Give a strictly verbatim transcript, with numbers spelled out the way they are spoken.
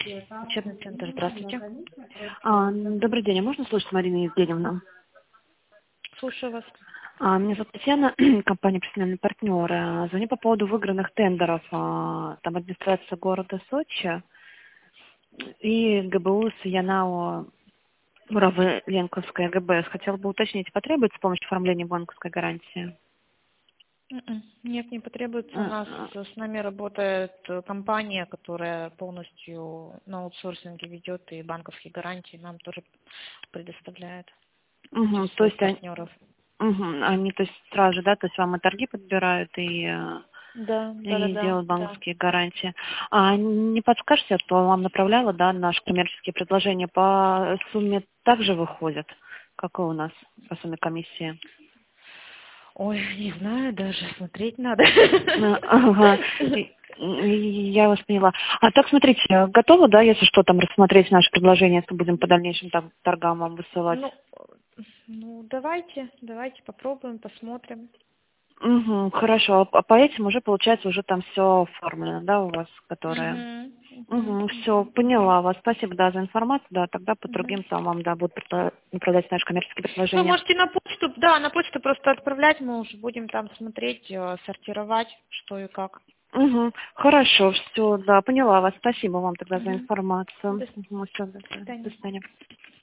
Учебный центр, здравствуйте. А, добрый день, а можно слушать Марину Евгеньевну? Слушаю вас. А, меня зовут Татьяна, компания «Профессиональный партнер». А, Звоню по поводу выигранных тендеров. А, Там администрация города Сочи и ГБУ Саянао Муравы-Ленковская ГБС. Хотела бы уточнить, потребуется помощь в оформлении банковской гарантии? М-м. Нет, не потребуется. У А, нас а, с нами работает э, компания, которая полностью на аутсорсинге ведет и банковские гарантии нам тоже предоставляет через мгм, то своих есть они, партнеров. мгм, они то есть сразу же, да, то есть вам и торги подбирают, и э, Да, да, да, и да, делают да. банковские гарантии. А не подскажете, а то вам направляла, да, наши коммерческие предложения по сумме также выходят, как и у нас по сумме комиссии? Ой, не знаю даже, смотреть надо. А, Ага, И- и я вас поняла. А так, смотрите, готовы, да, если что, там рассмотреть наши предложения, если будем по дальнейшим там торгам вам высылать? Ну, ну, давайте, давайте попробуем, посмотрим. Угу, хорошо. А по этим уже, получается, уже там все оформлено, да, у вас, которые... Угу, угу, Угу, все, угу, угу. поняла вас. Спасибо, да, за информацию, да, тогда по Угу. другим там вам, да, будут предла- направлять наши коммерческие Вы предложения. можете на почту, да, на почту просто отправлять, мы уже будем там смотреть, э, сортировать, что и как. Угу, хорошо, все, да, поняла вас. Спасибо вам тогда за Мгм. информацию. До Угу, все, до свидания. до свидания.